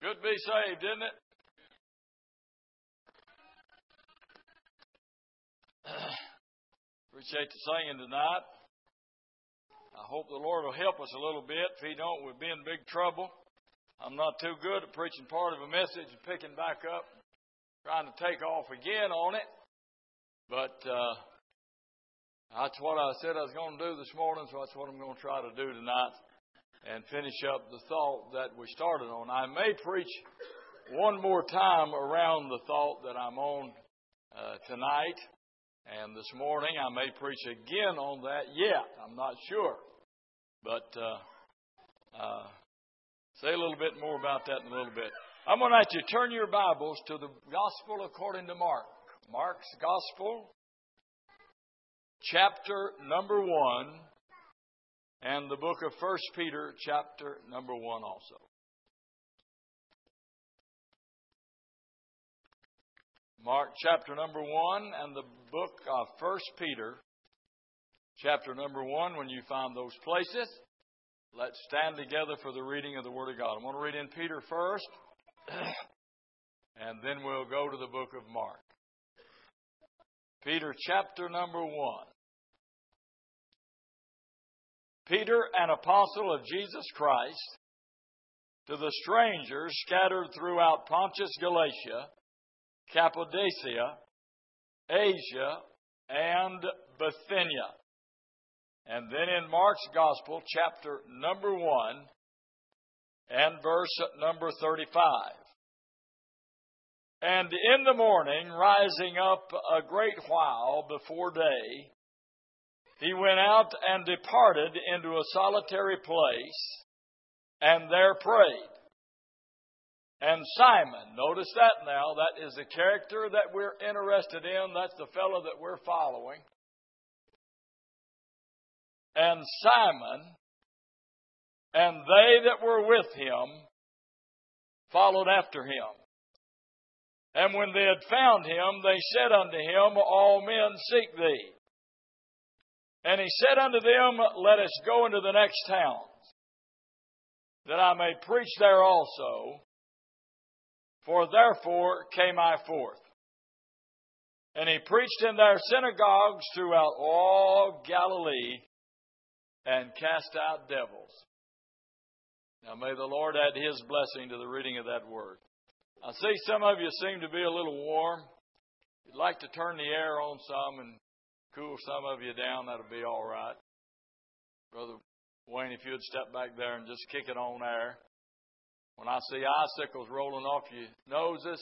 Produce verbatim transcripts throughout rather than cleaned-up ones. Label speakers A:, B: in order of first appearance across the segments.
A: Good to be saved, isn't it? Appreciate the singing tonight. I hope the Lord will help us a little bit. If He don't, we'll be in big trouble. I'm not too good at preaching part of a message and picking back up, trying to take off again on it. But uh, that's what I said I was going to do this morning, so that's what I'm going to try to do tonight and finish up the thought that we started on. I may preach one more time around the thought that I'm on uh, tonight. And this morning I may preach again on that yet. I'm not sure. But uh, uh, say a little bit more about that in a little bit. I'm going to ask you to turn your Bibles to the Gospel according to Mark. Mark's Gospel, chapter number one, and the book of First Peter, chapter number one also. Mark chapter number one and the book of First Peter, chapter number one. When you find those places, let's stand together for the reading of the Word of God. I'm going to read in Peter first, and then we'll go to the book of Mark. Peter chapter number one. Peter, an apostle of Jesus Christ, to the strangers scattered throughout Pontus, Galatia, Cappadocia, Asia, and Bithynia. And then in Mark's Gospel, chapter number one, and verse number thirty-five. And in the morning, rising up a great while before day, he went out and departed into a solitary place, and there prayed. And Simon, notice that now, that is the character that we're interested in. That's the fellow that we're following. And Simon, and they that were with him, followed after him. And when they had found him, they said unto him, All men seek thee. And he said unto them, Let us go into the next towns, that I may preach there also. For therefore came I forth. And he preached in their synagogues throughout all Galilee, and cast out devils. Now may the Lord add His blessing to the reading of that word. I see some of you seem to be a little warm. If you'd like to turn the air on some and cool some of you down, that'll be all right. Brother Wayne, if you'd step back there and just kick it on air. When I see icicles rolling off your noses,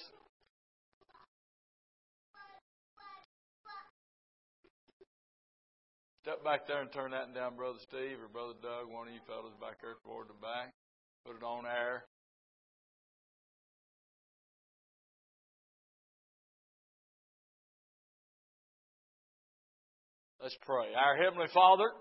A: step back there and turn that down, Brother Steve or Brother Doug, one of you fellows back there toward the back. Put it on air. Let's pray. Our Heavenly Father,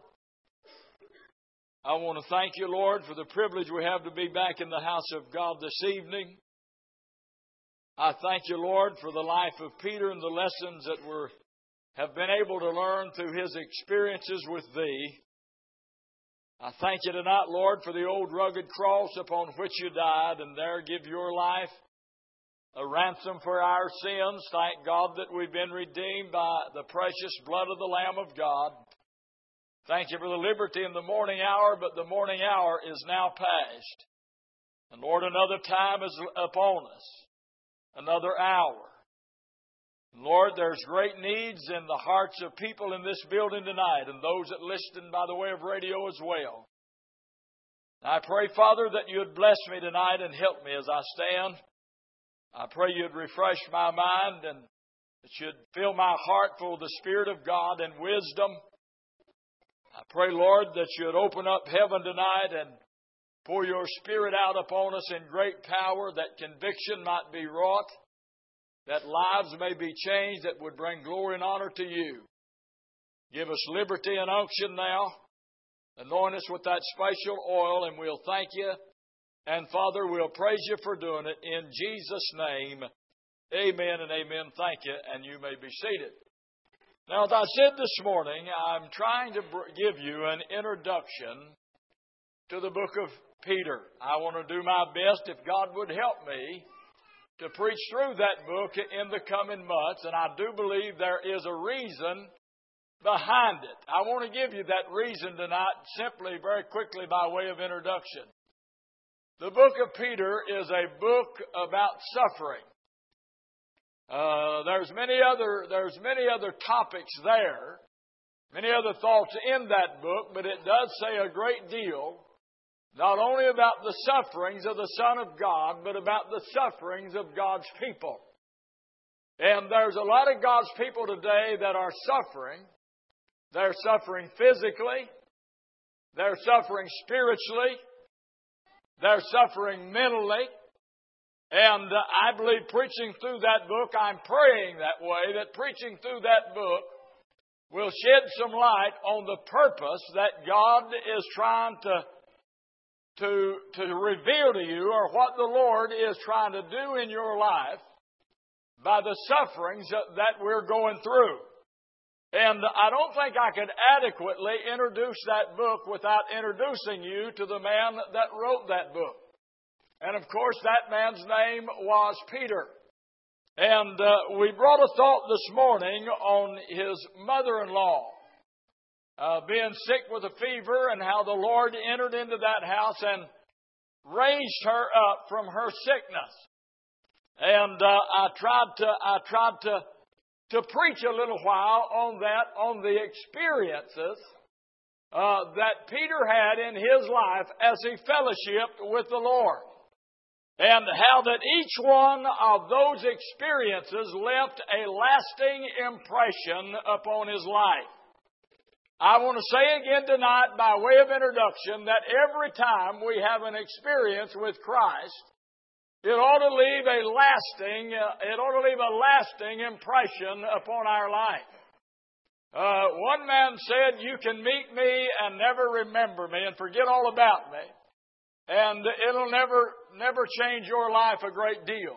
A: I want to thank you, Lord, for the privilege we have to be back in the house of God this evening. I thank you, Lord, for the life of Peter and the lessons that we have been able to learn through his experiences with Thee. I thank you tonight, Lord, for the old rugged cross upon which you died and there give your life a ransom for our sins. Thank God that we've been redeemed by the precious blood of the Lamb of God. Thank you for the liberty in the morning hour, but the morning hour is now past. And Lord, another time is upon us. Another hour. And Lord, there's great needs in the hearts of people in this building tonight and those that listen by the way of radio as well. I pray, Father, that you would bless me tonight and help me as I stand. I pray you'd refresh my mind and that you'd fill my heart full of the Spirit of God and wisdom. I pray, Lord, that you'd open up heaven tonight and pour your Spirit out upon us in great power, that conviction might be wrought, that lives may be changed that would bring glory and honor to you. Give us liberty and unction now. Anoint us with that special oil, and we'll thank you. And, Father, we'll praise you for doing it. In Jesus' name, amen and amen. Thank you, and you may be seated. Now, as I said this morning, I'm trying to give you an introduction to the book of Peter. I want to do my best, if God would help me, to preach through that book in the coming months. And I do believe there is a reason behind it. I want to give you that reason tonight simply, very quickly, by way of introduction. The book of Peter is a book about suffering. Uh, there's many other there's many other topics there, many other thoughts in that book, but it does say a great deal, not only about the sufferings of the Son of God, but about the sufferings of God's people. And there's a lot of God's people today that are suffering. They're suffering physically. They're suffering spiritually. They're suffering mentally. And uh, I believe preaching through that book, I'm praying that way, that preaching through that book will shed some light on the purpose that God is trying to, to, to reveal to you, or what the Lord is trying to do in your life by the sufferings that, that we're going through. And I don't think I could adequately introduce that book without introducing you to the man that wrote that book. And of course, that man's name was Peter. And uh, we brought a thought this morning on his mother-in-law uh, being sick with a fever, and how the Lord entered into that house and raised her up from her sickness. And uh, I tried to I tried to to preach a little while on that, on the experiences uh, that Peter had in his life as he fellowshiped with the Lord. And how that each one of those experiences left a lasting impression upon his life. I want to say again tonight, by way of introduction, that every time we have an experience with Christ, it ought to leave a lasting, uh, it ought to leave a lasting impression upon our life. Uh, one man said, "You can meet me and never remember me and forget all about me, and it'll never, never change your life a great deal.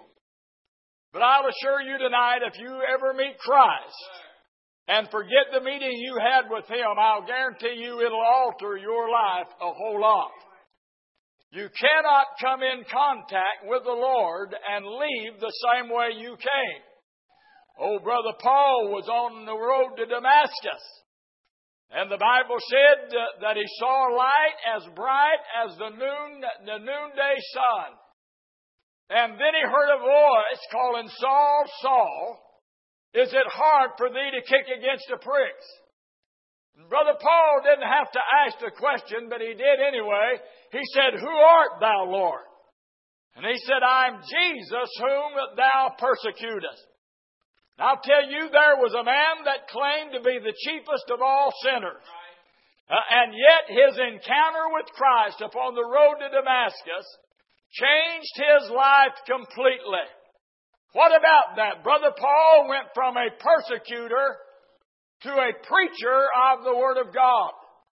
A: But I'll assure you tonight, if you ever meet Christ and forget the meeting you had with Him, I'll guarantee you it'll alter your life a whole lot. You cannot come in contact with the Lord and leave the same way you came. Old Brother Paul was on the road to Damascus. And the Bible said that he saw a light as bright as the noon, the noonday sun. And then he heard a voice calling, "Saul, Saul, is it hard for thee to kick against the pricks?" And Brother Paul didn't have to ask the question, but he did anyway. He said, "Who art thou, Lord?" And he said, "I'm Jesus whom thou persecutest." I'll tell you, there was a man that claimed to be the chiefest of all sinners. Uh, and yet his encounter with Christ upon the road to Damascus changed his life completely. What about that? Brother Paul went from a persecutor to a preacher of the Word of God.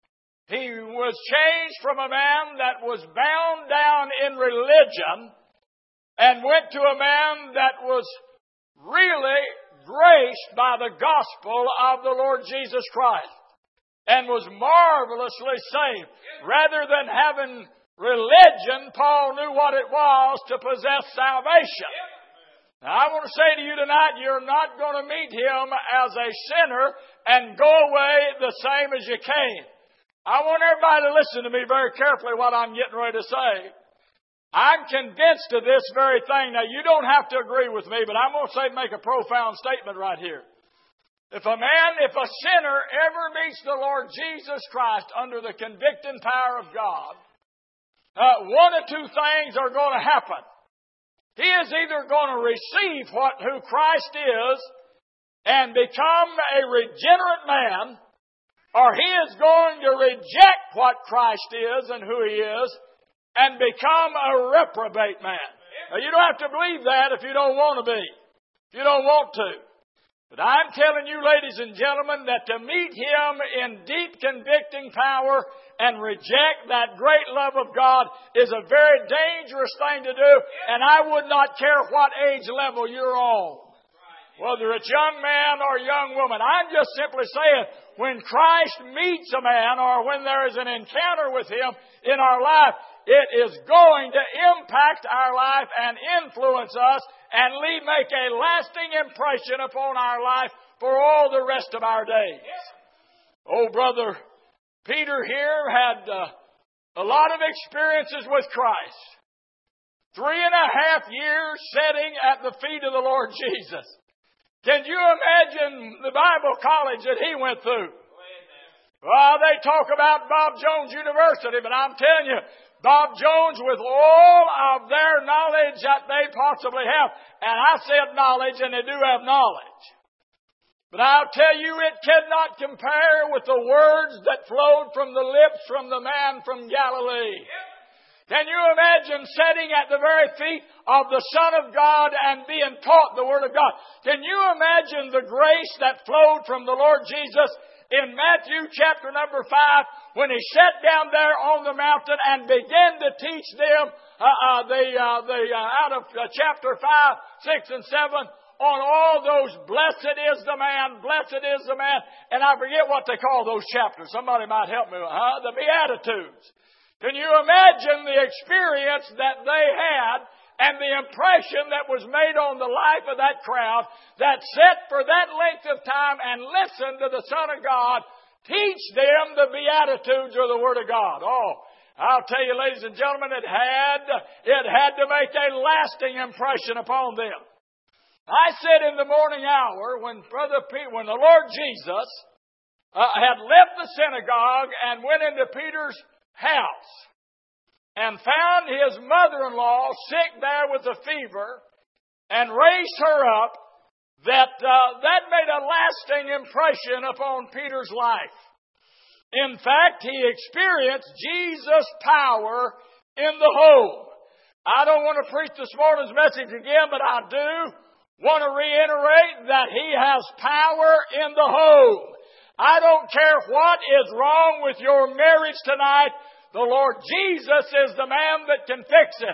A: He was changed from a man that was bound down in religion and went to a man that was really graced by the gospel of the Lord Jesus Christ and was marvelously saved. Rather than having religion, Paul knew what it was to possess salvation. Now, I want to say to you tonight, you're not going to meet Him as a sinner and go away the same as you came. I want everybody to listen to me very carefully what I'm getting ready to say. I'm convinced of this very thing. Now, you don't have to agree with me, but I'm going to say, make a profound statement right here. If a man, if a sinner ever meets the Lord Jesus Christ under the convicting power of God, uh, one of two things are going to happen. He is either going to receive what who Christ is and become a regenerate man, or he is going to reject what Christ is and who He is and become a reprobate man. Now, you don't have to believe that if you don't want to be, if you don't want to. But I'm telling you, ladies and gentlemen, that to meet Him in deep convicting power and reject that great love of God is a very dangerous thing to do, and I would not care what age level you're on. Whether it's young man or young woman. I'm just simply saying, when Christ meets a man or when there is an encounter with Him in our life, it is going to impact our life and influence us and leave, make a lasting impression upon our life for all the rest of our days. Oh, Brother Peter here had uh, a lot of experiences with Christ. Three and a half years sitting at the feet of the Lord Jesus. Can you imagine the Bible college that he went through? Well, they talk about Bob Jones University, but I'm telling you, Bob Jones, with all of their knowledge that they possibly have, and I said knowledge, and they do have knowledge. But I'll tell you, it cannot compare with the words that flowed from the lips from the man from Galilee. Can you imagine sitting at the very feet of the Son of God and being taught the Word of God? Can you imagine the grace that flowed from the Lord Jesus in Matthew chapter number five when He sat down there on the mountain and began to teach them uh, uh, the, uh, the uh, out of uh, chapter five, six, and seven on all those blessed is the man, blessed is the man, and I forget what they call those chapters. Somebody might help me. Huh? The Beatitudes. Can you imagine the experience that they had and the impression that was made on the life of that crowd that sat for that length of time and listened to the Son of God teach them the Beatitudes or the Word of God? Oh, I'll tell you, ladies and gentlemen, it had, it had to make a lasting impression upon them. I said in the morning hour when Brother Peter, when the Lord Jesus uh, had left the synagogue and went into Peter's house and found his mother-in-law sick there with a fever and raised her up, that uh, that made a lasting impression upon Peter's life. In fact, he experienced Jesus' power in the home. I don't want to preach this morning's message again, but I do want to reiterate that He has power in the home. I don't care what is wrong with your marriage tonight. The Lord Jesus is the man that can fix it.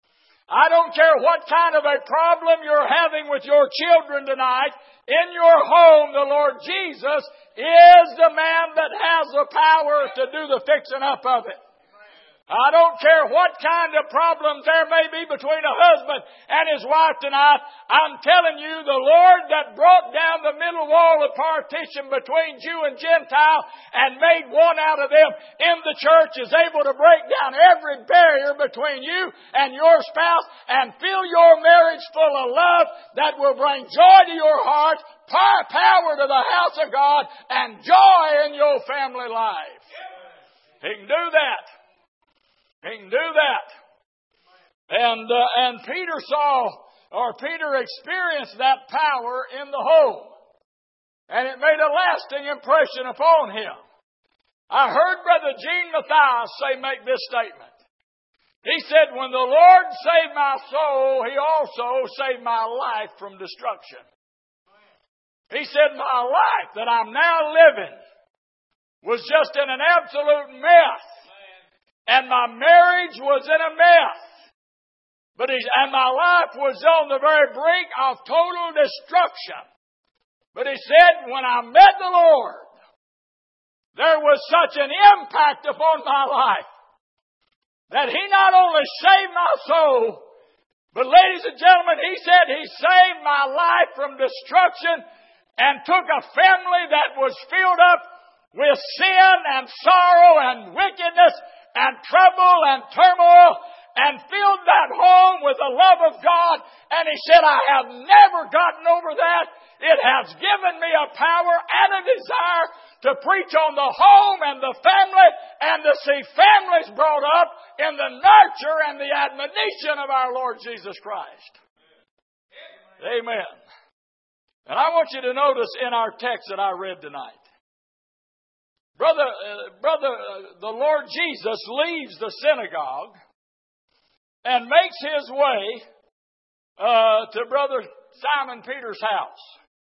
A: I don't care what kind of a problem you're having with your children tonight. In your home, the Lord Jesus is the man that has the power to do the fixing up of it. I don't care what kind of problems there may be between a husband and his wife tonight. I'm telling you, the Lord that brought down the middle wall of partition between Jew and Gentile and made one out of them in the church is able to break down every barrier between you and your spouse and fill your marriage full of love that will bring joy to your heart, power to the house of God, and joy in your family life. He can do that. He can do that. And uh, and Peter saw, or Peter experienced that power in the home. And it made a lasting impression upon him. I heard Brother Gene Mathias say, make this statement. He said, when the Lord saved my soul, He also saved my life from destruction. He said, my life that I'm now living was just in an absolute mess. And my marriage was in a mess. But he, and my life was on the very brink of total destruction. But he said, when I met the Lord, there was such an impact upon my life that He not only saved my soul, but ladies and gentlemen, he said He saved my life from destruction and took a family that was filled up with sin and sorrow and wickedness and trouble and turmoil, and filled that home with the love of God. And he said, I have never gotten over that. It has given me a power and a desire to preach on the home and the family and to see families brought up in the nurture and the admonition of our Lord Jesus Christ. Amen. And I want you to notice in our text that I read tonight, Brother, uh, brother, uh, the Lord Jesus leaves the synagogue and makes His way uh, to Brother Simon Peter's house,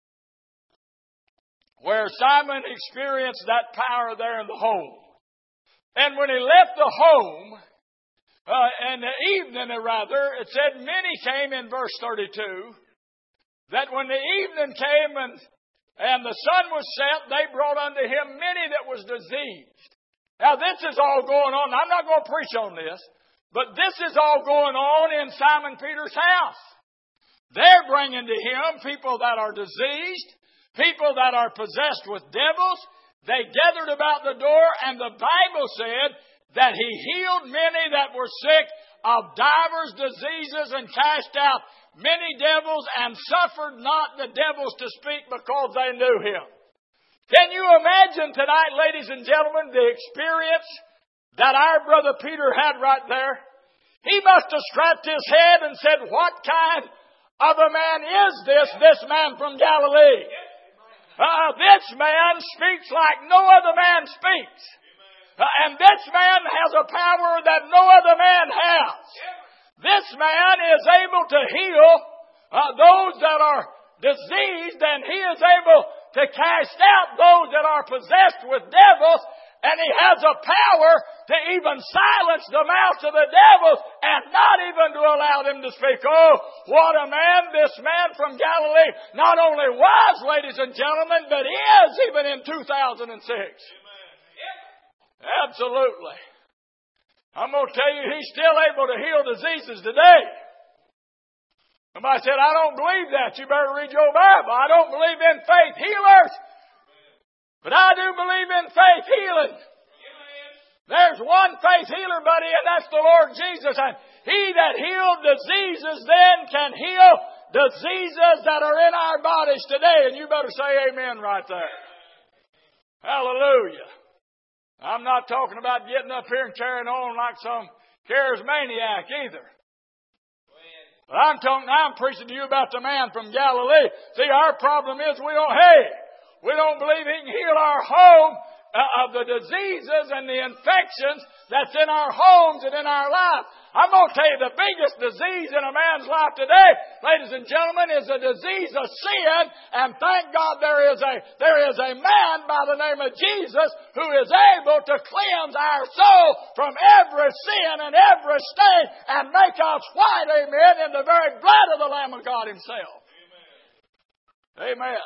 A: where Simon experienced that power there in the home. And when he left the home, uh, in the evening rather, it said many came in verse thirty-two, that when the evening came and And the sun was set, they brought unto him many that was diseased. Now this is all going on. I'm not going to preach on this. But this is all going on in Simon Peter's house. They're bringing to him people that are diseased, people that are possessed with devils. They gathered about the door, and the Bible said that he healed many that were sick of divers diseases and cast out many devils and suffered not the devils to speak because they knew him. Can you imagine tonight, ladies and gentlemen, the experience that our brother Peter had right there? He must have scratched his head and said, what kind of a man is this, this man from Galilee? Uh, this man speaks like no other man speaks. Uh, and this man has a power that no other man has. This man is able to heal uh, those that are diseased, and he is able to cast out those that are possessed with devils, and he has a power to even silence the mouths of the devils and not even to allow them to speak. Oh, what a man this man from Galilee not only was, ladies and gentlemen, but is even in two thousand six. Absolutely. I'm going to tell you, he's still able to heal diseases today. Somebody said, I don't believe that. You better read your Bible. I don't believe in faith healers. But I do believe in faith healing. There's one faith healer, buddy, and that's the Lord Jesus. And he that healed diseases then can heal diseases that are in our bodies today. And you better say amen right there. Hallelujah. I'm not talking about getting up here and carrying on like some charismaniac either. But I'm talking, I'm preaching to you about the man from Galilee. See, our problem is we don't, hey, we don't believe he can heal our home uh, of the diseases and the infections that's in our homes and in our life. I'm going to tell you the biggest disease in a man's life today, ladies and gentlemen, is the disease of sin. And thank God there is a, there is a man by the name of Jesus who is able to cleanse our soul from every sin and every stain and make us white, amen, in the very blood of the Lamb of God himself. Amen. Amen.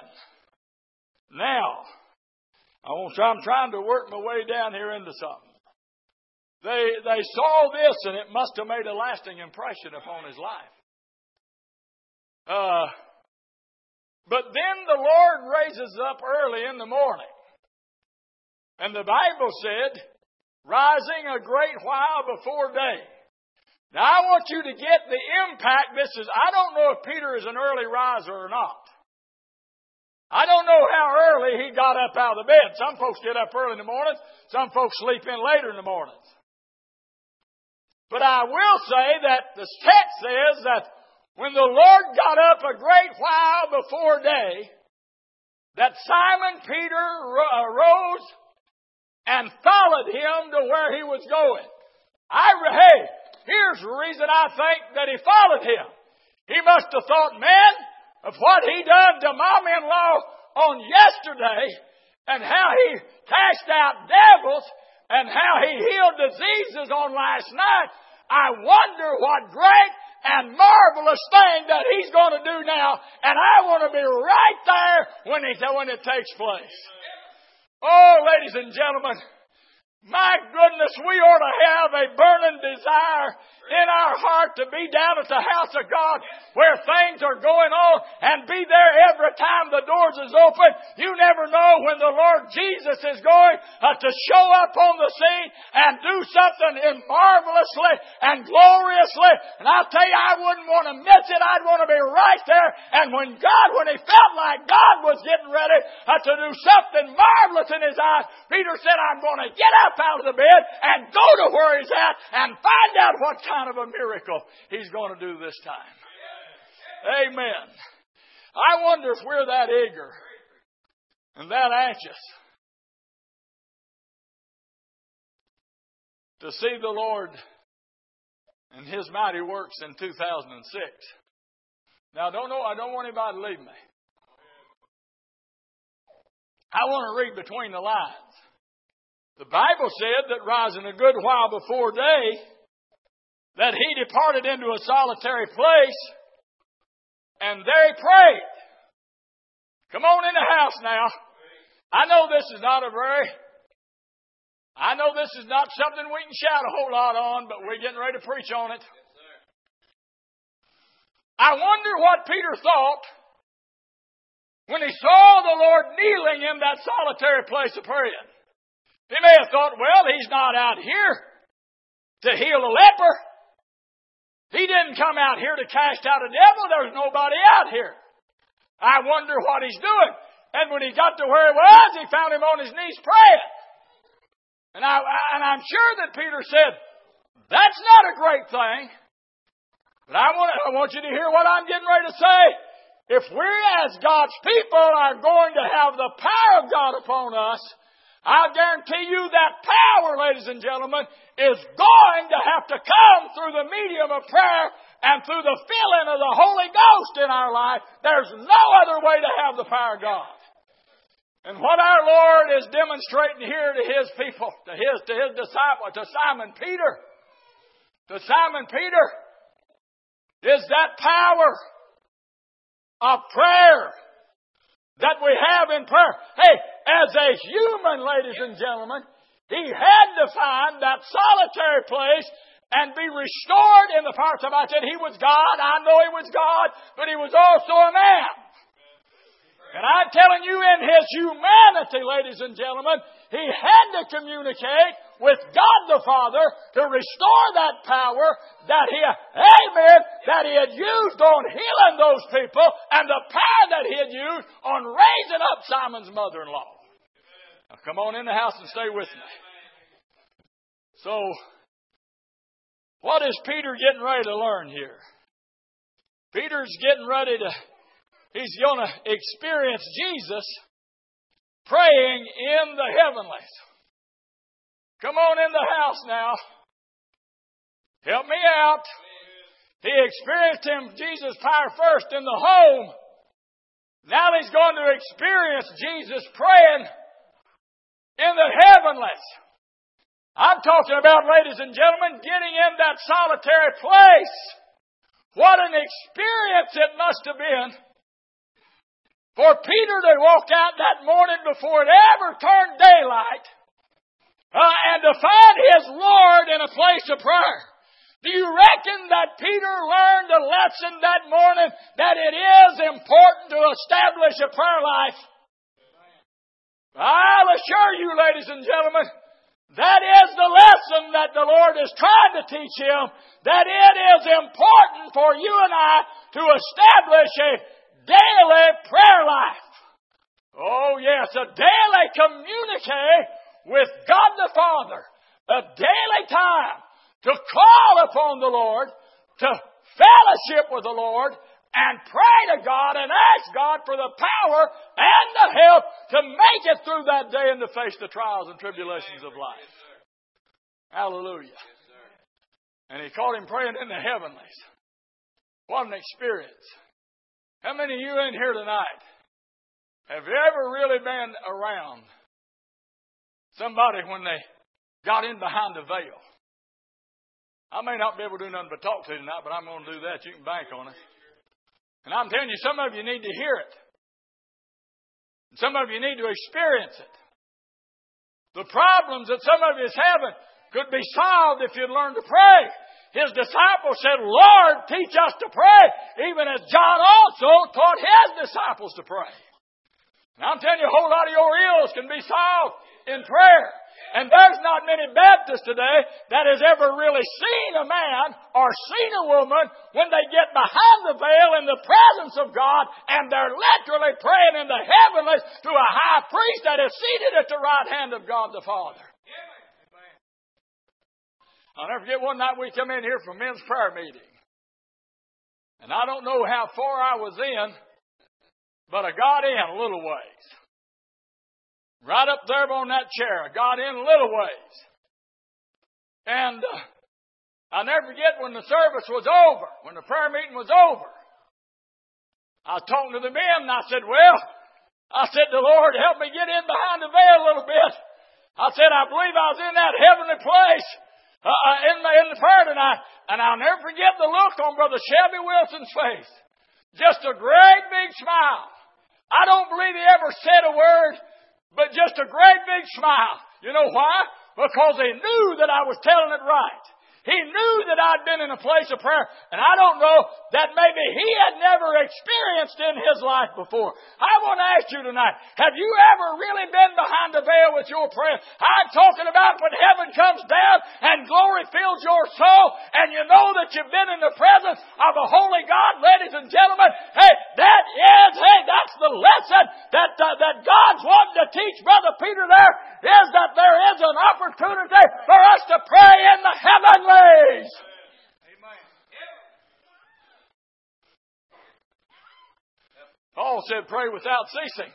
A: Now, I want to, I'm trying to work my way down here into something. They they saw this, and it must have made a lasting impression upon his life. Uh, but then the Lord raises up early in the morning. And the Bible said, rising a great while before day. Now I want you to get the impact. This is, I don't know if Peter is an early riser or not. I don't know how early he got up out of the bed. Some folks get up early in the mornings. Some folks sleep in later in the mornings. But I will say that the text says that when the Lord got up a great while before day, that Simon Peter arose and followed him to where he was going. I, hey, here's the reason I think that he followed him. He must have thought, man, of what he done to mom-in-law on yesterday and how he cast out devils and how he healed diseases on last night, I wonder what great and marvelous thing that he's going to do now, and I want to be right there when, he, when it takes place. Oh, ladies and gentlemen, my goodness, we ought to have a burning desire in our heart to be down at the house of God where things are going on and be there every time the doors is open. You never know when the Lord Jesus is going uh, to show up on the scene and do something marvelously and gloriously. And I'll tell you, I wouldn't want to miss it. I'd want to be right there. And when God, when he felt like God was getting ready uh, to do something marvelous in his eyes, Peter said, I'm going to get up out of the bed and go to where he's at and find out what kind of a miracle he's going to do this time. Amen. I wonder if we're that eager and that anxious to see the Lord and his mighty works in two thousand six. Now, I don't know, I don't want anybody to leave me. I want to read between the lines. The Bible said that rising a good while before day, that he departed into a solitary place, and there he prayed. Come on in the house now. I know this is not a very I know this is not something we can shout a whole lot on, but we're getting ready to preach on it. I wonder what Peter thought when he saw the Lord kneeling in that solitary place of praying. He may have thought, well, he's not out here to heal a leper. He didn't come out here to cast out a devil. There's nobody out here. I wonder what he's doing. And when he got to where he was, he found him on his knees praying. And, I, and I'm sure that Peter said, that's not a great thing. But I want, I want you to hear what I'm getting ready to say. If we as God's people are going to have the power of God upon us, I guarantee you that power, ladies and gentlemen, is going to have to come through the medium of prayer and through the filling of the Holy Ghost in our life. There's no other way to have the power of God. And what our Lord is demonstrating here to His people, to His, to His disciple, to Simon Peter, to Simon Peter, is that power of prayer that we have in prayer. Hey, as a human, ladies and gentlemen, he had to find that solitary place and be restored in the power. Somebody said he was God. I know he was God, but he was also a man. And I'm telling you, in his humanity, ladies and gentlemen, he had to communicate with God the Father to restore that power that he, amen, that he had used on healing those people and the power that he had used on raising up Simon's mother-in-law. Now come on in the house and stay with me. So, what is Peter getting ready to learn here? Peter's getting ready to, he's going to experience Jesus praying in the heavenlies. Come on in the house now. Help me out. He experienced him, Jesus' power first in the home. Now he's going to experience Jesus praying in the heavenlies. I'm talking about, ladies and gentlemen, getting in that solitary place. What an experience it must have been for Peter to walk out that morning before it ever turned daylight uh, and to find his Lord in a place of prayer. Do you reckon that Peter learned a lesson that morning that it is important to establish a prayer life? I'll assure you, ladies and gentlemen, that is the lesson that the Lord is trying to teach him, that it is important for you and I to establish a daily prayer life. Oh yes, a daily communicate with God the Father, a daily time to call upon the Lord, to fellowship with the Lord, and pray to God and ask God for the power and the help to make it through that day and to face the trials and tribulations of life. Hallelujah. And he caught him praying in the heavenlies. What an experience. How many of you in here tonight have you ever really been around somebody when they got in behind the veil? I may not be able to do nothing but talk to you tonight, but I'm going to do that. You can bank on it. And I'm telling you, some of you need to hear it. And some of you need to experience it. The problems that some of you is having could be solved if you'd learn to pray. His disciples said, Lord, teach us to pray, even as John also taught his disciples to pray. And I'm telling you, a whole lot of your ills can be solved in prayer. And there's not many Baptists today that has ever really seen a man or seen a woman when they get behind the veil in the presence of God and they're literally praying in the heavenlies to a high priest that is seated at the right hand of God the Father. I'll never forget one night we come in here for men's prayer meeting. And I don't know how far I was in, but I got in a little ways. Right up there on that chair. I got in a little ways. And uh, I'll never forget when the service was over, when the prayer meeting was over. I was talking to the men and I said, well, I said, the Lord help me get in behind the veil a little bit. I said, I believe I was in that heavenly place uh, in, the, in the prayer tonight. And I'll never forget the look on Brother Shelby Wilson's face. Just a great big smile. I don't believe he ever said a word, but just a great big smile. You know why? because He knew that I was telling it right. He knew that I'd been in a place of prayer, and I don't know that maybe he had never experienced in his life before. I want to ask you tonight, have you ever really been behind the veil with your prayer? I'm talking about when heaven comes down and glory fills your soul, and you know that you've been in the presence of a holy God, ladies and gentlemen. Hey, that is, hey, that's the lesson that, uh, that God's wanting to teach Brother Peter there, is that there is an opportunity for us to pray in the heavenly. Amen. Paul said, pray without ceasing.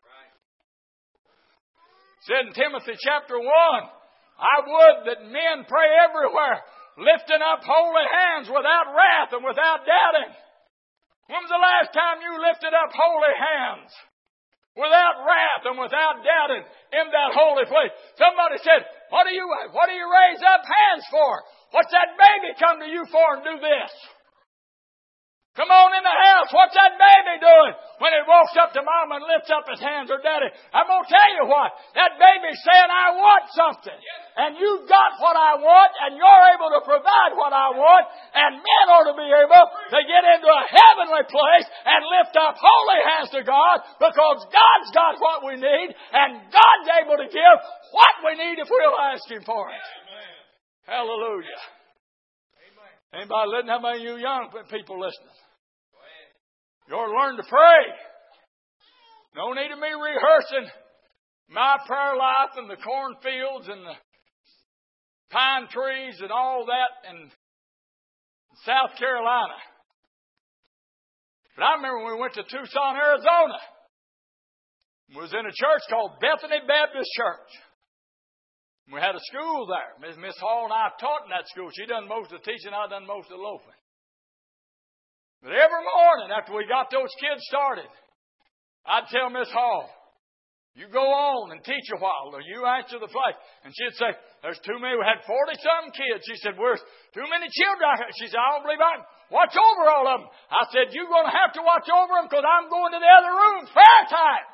A: Said in Timothy chapter one, I would that men pray everywhere, lifting up holy hands without wrath and without doubting. When was the last time you lifted up holy hands? Without wrath and without doubting in that holy place. Somebody said, what do you, what do you raise up hands for? What's that baby come to you for and do this? Come on in the house. What's that baby doing when it walks up to mom and lifts up his hands or daddy? I'm going to tell you what. That baby's saying, I want something. And you've got what I want, and you're able to provide what I want, and men ought to be able to get into a heavenly place and lift up holy hands to God, because God's got what we need, and God's able to give what we need if we'll ask Him for it. Hallelujah. Amen. Anybody listening? How many of you young people listening? You ought to learn to pray. No need of me rehearsing my prayer life and the cornfields and the pine trees and all that in South Carolina. But I remember when we went to Tucson, Arizona. We was in a church called Bethany Baptist Church. We had a school there. Miss Hall and I taught in that school. She done most of the teaching. I done most of the loafing. But every morning after we got those kids started, I'd tell Miss Hall, you go on and teach a while, or you answer the flag. And she'd say, there's too many. We had forty-some kids. She said, there's too many children out here. She said, I don't believe I can watch over all of them. I said, you're going to have to watch over them because I'm going to the other room. Prayer time.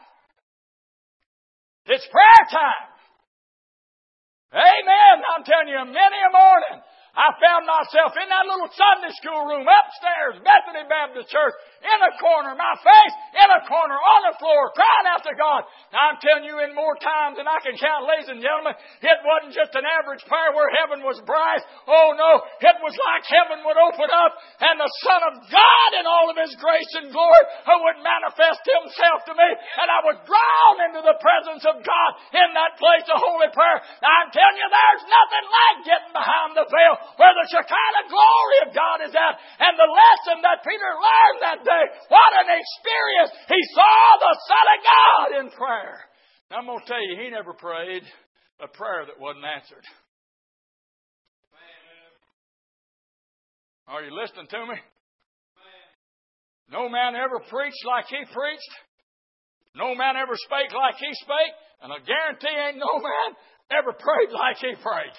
A: It's prayer time. Amen. I'm telling you, many a morning I found myself in that little Sunday school room upstairs, Bethany Baptist Church, in a corner, my face in a corner, on the floor, crying out to God. Now, I'm telling you, in more times than I can count, ladies and gentlemen, it wasn't just an average prayer where heaven was bright. Oh, no, it was like heaven would open up and the Son of God in all of His grace and glory would manifest Himself to me, and I was drawn into the presence of God in that place of holy prayer. Now, I'm telling you, there's nothing like getting behind the veil where the Shekinah glory of God is at. And the lesson that Peter learned that day, what an experience. He saw the Son of God in prayer. Now, I'm going to tell you, he never prayed a prayer that wasn't answered. Are you listening to me? No man ever preached like he preached. No man ever spake like he spake. And I guarantee ain't no man ever prayed like he prayed.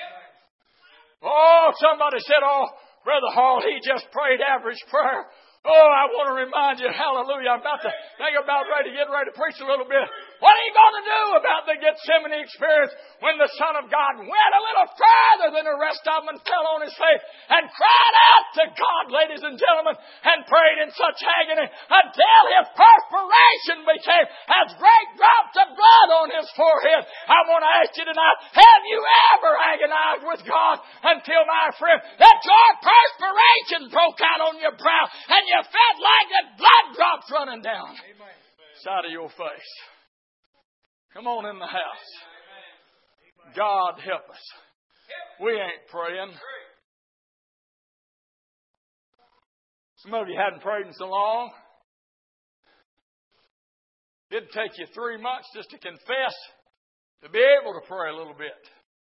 A: Oh, somebody said, oh, Brother Hall, he just prayed average prayer. Oh, I want to remind you, hallelujah, I'm about to think about ready to get ready to preach a little bit. What are you going to do about the Gethsemane experience when the Son of God went a little further than the rest of them and fell on His face and cried out to God, ladies and gentlemen, and prayed in such agony until his perspiration became as great drops of blood on his forehead? I want to ask you tonight, have you ever agonized with God until, my friend, that your perspiration broke out on your brow and you felt like the blood drops running down the side of your face? Come on in the house. God help us. We ain't praying. Some of you hadn't prayed in so long. It'd take you three months just to confess, to be able to pray a little bit.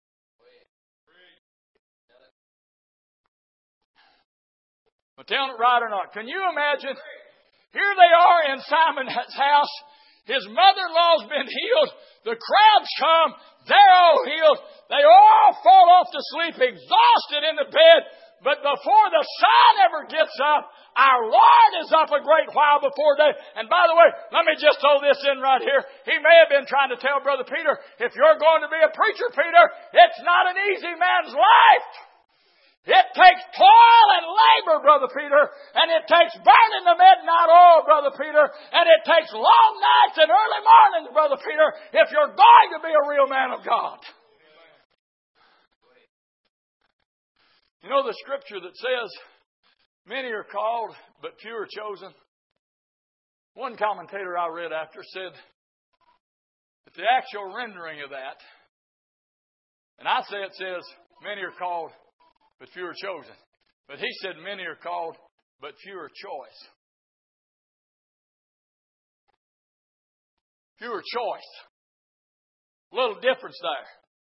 A: I'm telling it right or not. Can you imagine? Here they are in Simon's house. His mother-in-law's been healed. The crowds come. They're all healed. They all fall off to sleep, exhausted in the bed. But before the sun ever gets up, our Lord is up a great while before day. And by the way, let me just throw this in right here. He may have been trying to tell Brother Peter, if you're going to be a preacher, Peter, it's not an easy man's life. It takes toil and labor, Brother Peter, and it takes burning the midnight oil, Brother Peter, and it takes long nights and early mornings, Brother Peter, if you're going to be a real man of God. You know the scripture that says, many are called, but few are chosen? One commentator I read after said that the actual rendering of that, and I say it says, many are called, but few are chosen. But he said, many are called, but few are choice. Fewer choice. A little difference there.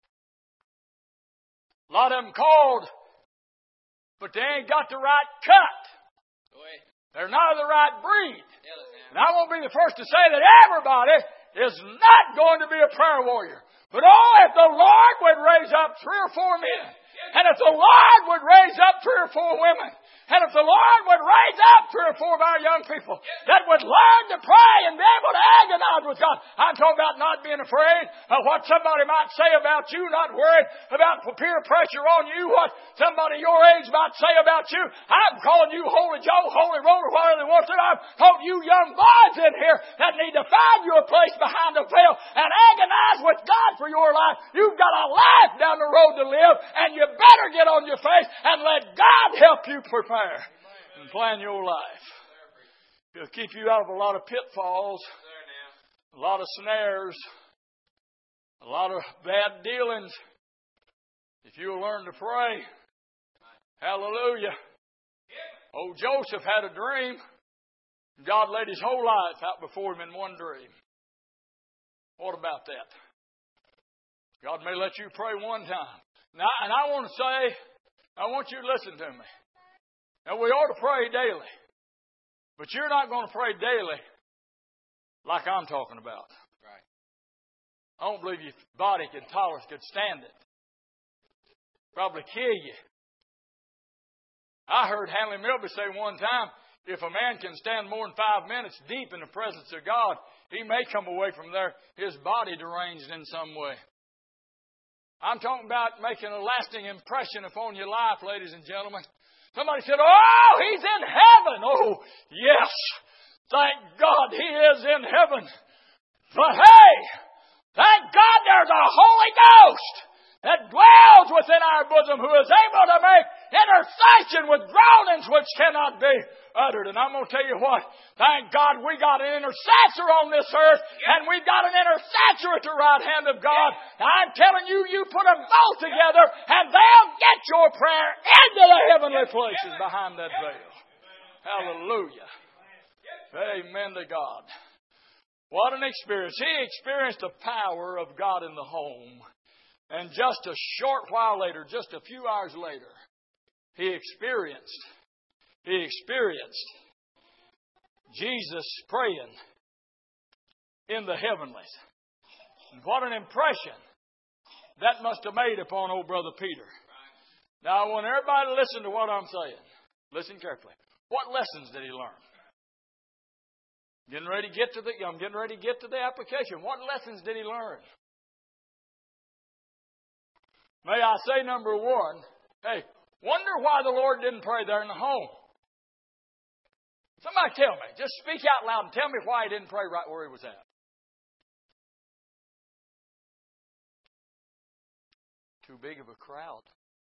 A: A lot of them called, but they ain't got the right cut. They're not of the right breed. And I won't be the first to say that everybody is not going to be a prayer warrior. But oh, if the Lord would raise up three or four men, and if the Lord would raise up three or four women, and if the Lord would raise up three or four of our young people that would learn to pray and be able to agonize with God. I'm talking about not being afraid of what somebody might say about you, not worried about peer pressure on you, what somebody your age might say about you. I'm calling you Holy Joe, Holy Roller, whatever they want to. I'm calling you young boys in here that need to find you a place behind the veil and agonize with God for your life. You've got a life down the road to live, and you better get on your face and let God help you prepare and plan your life. He'll keep you out of a lot of pitfalls, a lot of snares, a lot of bad dealings. If you'll learn to pray, hallelujah. Old Joseph had a dream. God laid his whole life out before him in one dream. What about that? God may let you pray one time. Now, and I want to say, I want you to listen to me. Now, we ought to pray daily. But you're not going to pray daily like I'm talking about. Right. I don't believe your body and tolerance could stand it. Probably kill you. I heard Hanley Milby say one time, if a man can stand more than five minutes deep in the presence of God, he may come away from there, his body deranged in some way. I'm talking about making a lasting impression upon your life, ladies and gentlemen. Somebody said, oh, he's in heaven. Oh, yes. Thank God he is in heaven. But hey, thank God there's a Holy Ghost that dwells within our bosom, who is able to make intercession with groanings which cannot be uttered. And I'm going to tell you what, thank God we got an intercessor on this earth, and we've got an intercessor at the right hand of God. Now, I'm telling you, you put them both together, and they'll get your prayer into the heavenly places behind that veil. Hallelujah. Amen to God. What an experience. He experienced the power of God in the home. And just a short while later, just a few hours later, he experienced, he experienced Jesus praying in the heavenlies. And what an impression that must have made upon old Brother Peter. Now, I want everybody to listen to what I'm saying. Listen carefully. What lessons did he learn? Getting ready to get to the, I'm getting ready to get to the application. What lessons did he learn? May I say, number one, hey, wonder why the Lord didn't pray there in the home. Somebody tell me. Just speak out loud and tell me why he didn't pray right where he was at. Too big of a crowd.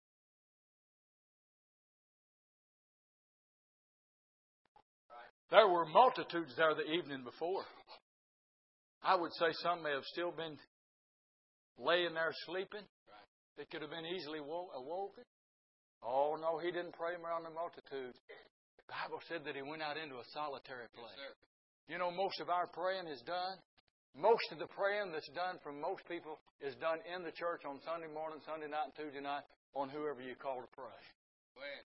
A: There were multitudes there the evening before. I would say some may have still been laying there sleeping. They could have been easily awoken. Oh, no, he didn't pray around the multitude. The Bible said that he went out into a solitary place. Yes, you know, most of our praying is done. Most of the praying that's done from most people is done in the church on Sunday morning, Sunday night, and Tuesday night on whoever you call to pray. When?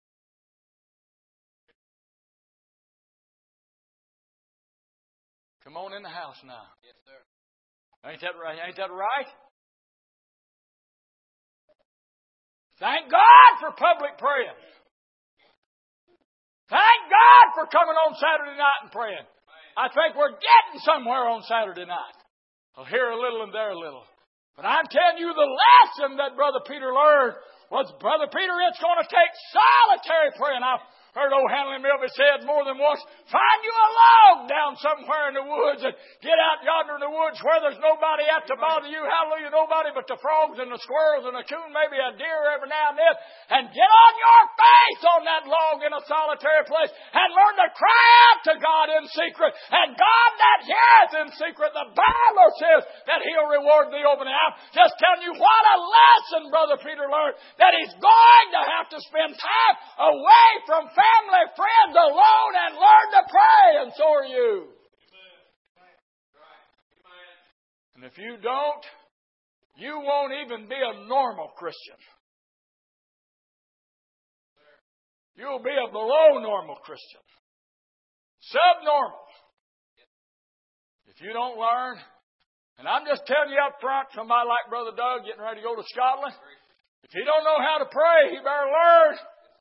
A: Come on in the house now. Yes, sir. Ain't that right? Ain't that right? Thank God for public praying. Thank God for coming on Saturday night and praying. I think we're getting somewhere on Saturday night. Well, here a little and there a little. But I'm telling you, the lesson that Brother Peter learned was, Brother Peter, it's going to take solitary praying. I've heard old Hanley Milby said more than once, find you a log down somewhere in the woods and get out yonder in the woods where there's nobody out to bother you. Hallelujah, nobody but the frogs and the squirrels and a coon, maybe a deer every now and then. And get on your face on that log in a solitary place and learn to cry out to God in secret. And God that heareth in secret, the Bible says that He'll reward thee openly. I'm just telling you what a lesson Brother Peter learned, that he's going to have to spend time away from family, friends, alone, and learn to pray, and so are you. And if you don't, you won't even be a normal Christian. You'll be a below normal Christian. Subnormal. If you don't learn, and I'm just telling you up front, somebody like Brother Doug getting ready to go to Scotland, if he don't know how to pray, he better learn.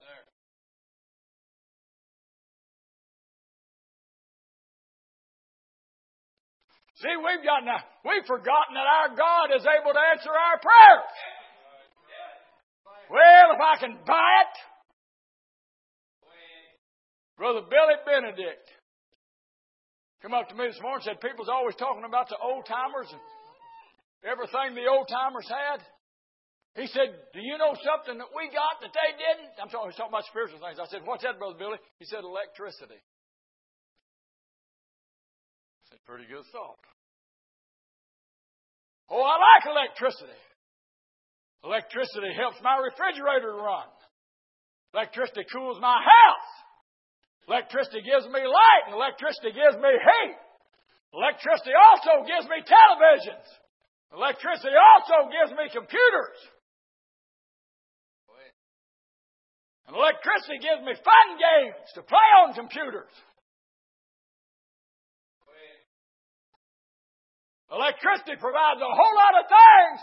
A: See, we've got now, we've forgotten that our God is able to answer our prayers. Well, if I can buy it. Brother Billy Benedict come up to me this morning and said, people's always talking about the old timers and everything the old timers had. He said, do you know something that we got that they didn't? I'm talking, talking about spiritual things. I said, what's that, Brother Billy? He said, electricity. I said, pretty good thought. Oh, I like electricity. Electricity helps my refrigerator to run. Electricity cools my house. Electricity gives me light, and electricity gives me heat. Electricity also gives me televisions. Electricity also gives me computers. And electricity gives me fun games to play on computers. Electricity provides a whole lot of things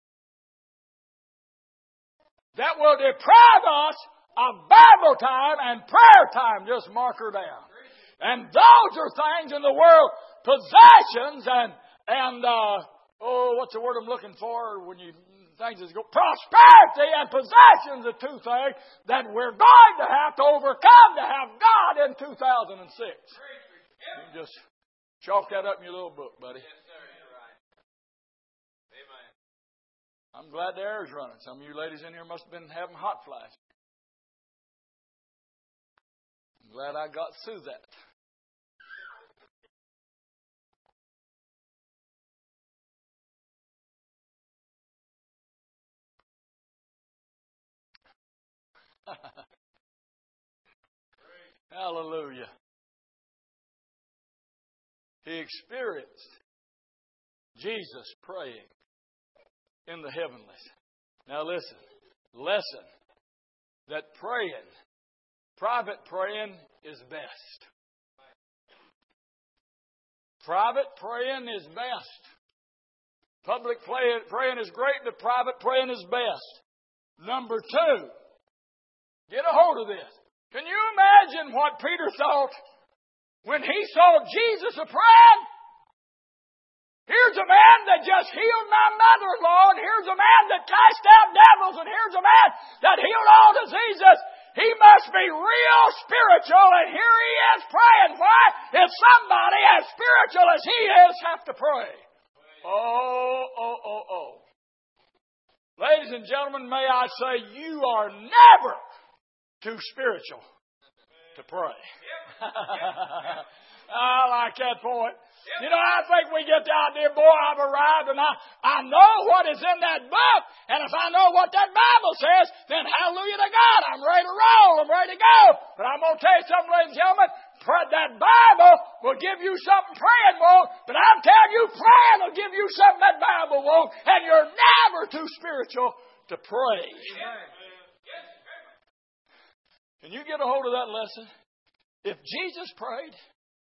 A: that will deprive us of Bible time and prayer time. Just mark her down. And those are things in the world, possessions and, and uh, oh, what's the word I'm looking for when you, things is go, prosperity and possessions are two things that we're going to have to overcome to have God in two thousand six. You just chalk that up in your little book, buddy. I'm glad the air's running. Some of you ladies in here must have been having hot flashes. I'm glad I got through that. Hallelujah. He experienced Jesus praying in the heavenlies. Now listen, lesson that praying, private praying is best. Private praying is best. Public praying is great, but private praying is best. Number two, get a hold of this. Can you imagine what Peter thought when he saw Jesus a praying? Here's a man that just healed my mother-in-law, and here's a man that cast out devils, and here's a man that healed all diseases. He must be real spiritual, and here he is praying. Why? If somebody as spiritual as he is have to pray. Oh, oh, oh, oh. Ladies and gentlemen, may I say you are never too spiritual to pray. I like that point. You know, I think we get the idea, boy, I've arrived and I, I know what is in that book. And if I know what that Bible says, then hallelujah to God. I'm ready to roll. I'm ready to go. But I'm going to tell you something, ladies and gentlemen. That Bible will give you something praying won't. But I'm telling you, praying will give you something that Bible won't. And you're never too spiritual to pray. Can you get a hold of that lesson? If Jesus prayed,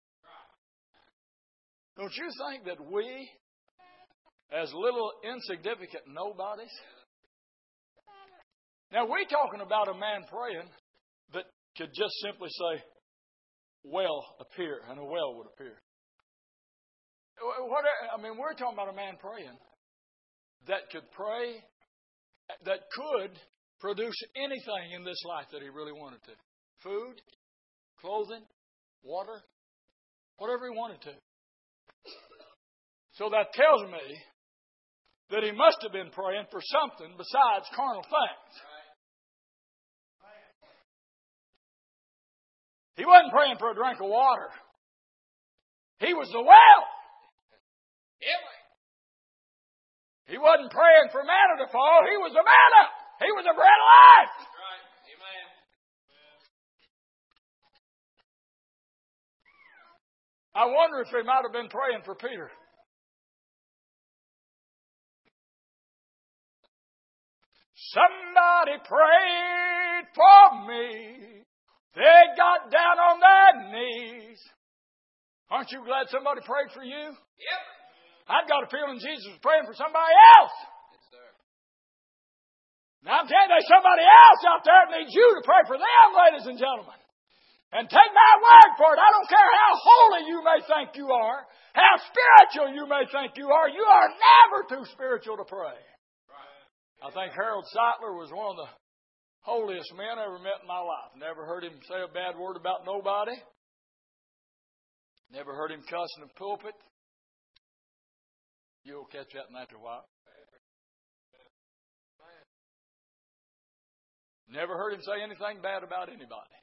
A: don't you think that we, as little insignificant nobodies, Now, we're talking about a man praying that could just simply say, well appear, and a well would appear. What, I mean, we're talking about a man praying that could pray, that could produce anything in this life that he really wanted to. Food, clothing, water, whatever he wanted to. So that tells me that he must have been praying for something besides carnal things. He wasn't praying for a drink of water. He was the well. He wasn't praying for manna to fall. He was the manna. He was the bread of life.
B: Right. Amen.
A: I wonder if he might have been praying for Peter. Somebody prayed for me. They got down on their knees. Aren't you glad somebody prayed for you?
B: Yep.
A: I've got a feeling Jesus was praying for somebody else.
B: Yes, sir.
A: Now I'm telling you, there's somebody else out there that needs you to pray for them, ladies and gentlemen. And take my word for it. I don't care how holy you may think you are, how spiritual you may think you are, you are never too spiritual to pray. Right. I think Harold Seitler was one of the holiest men I ever met in my life. Never heard him say a bad word about nobody. Never heard him cuss in the pulpit. You'll catch that in after a while. Never heard him say anything bad about anybody.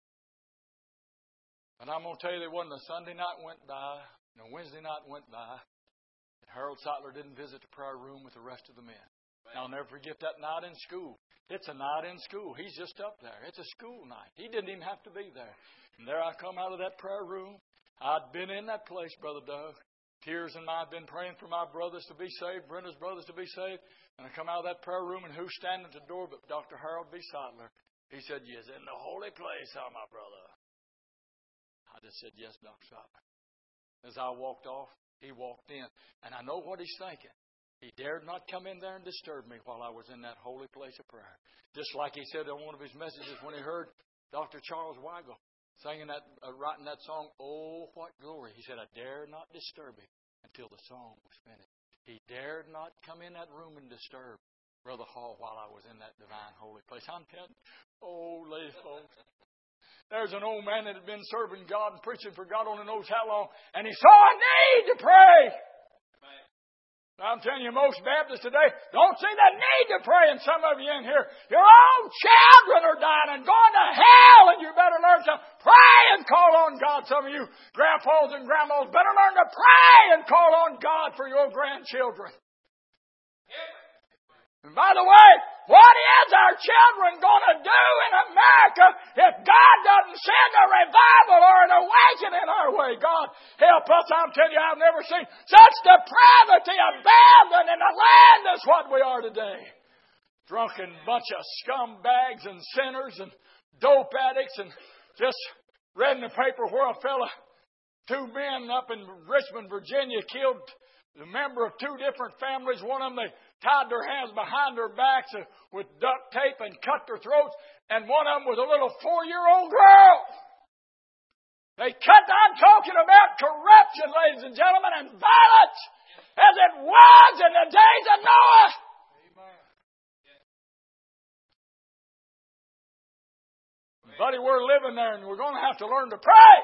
A: And I'm going to tell you, there wasn't a Sunday night went by, no Wednesday night went by, that Harold Seitler didn't visit the prayer room with the rest of the men. I'll never forget that night in school. It's a night in school. He's just up there. It's a school night. He didn't even have to be there. And there I come out of that prayer room. I'd been in that place, Brother Doug. Tears and I had been praying for my brothers to be saved, Brenda's brothers to be saved. And I come out of that prayer room, and who's standing at the door but Doctor Harold B. Seitler? He said, "You're in the holy place, huh, my brother?" I just said, "Yes, Doctor Seitler." As I walked off, he walked in. And I know what he's thinking. He dared not come in there and disturb me while I was in that holy place of prayer. Just like he said on one of his messages when he heard Doctor Charles Weigel singing that, uh, writing that song, "Oh, what glory." He said, "I dare not disturb him until the song was finished." He dared not come in that room and disturb Brother Hall while I was in that divine holy place. I'm telling you, oh, lady folks, there's an old man that had been serving God and preaching for God only knows how long, and he saw a need to pray. I'm telling you, most Baptists today don't see the need to pray, and some of you in here, your own children are dying and going to hell, and you better learn to pray and call on God. Some of you grandpas and grandmas better learn to pray and call on God for your grandchildren. And by the way, what is our children going to do in America if God doesn't send a revival or an awakening our way? God help us. I'm telling you, I've never seen such depravity abandoned in the land as what we are today. Drunken bunch of scumbags and sinners and dope addicts, and just read in the paper where a fella, two men up in Richmond, Virginia, killed the member of two different families. One of them, they tied their hands behind their backs with duct tape and cut their throats. And one of them was a little four-year-old girl. They cut, I'm talking about corruption, ladies and gentlemen, and violence as it was in the days of Noah. Amen. Buddy, we're living there, and we're going to have to learn to pray.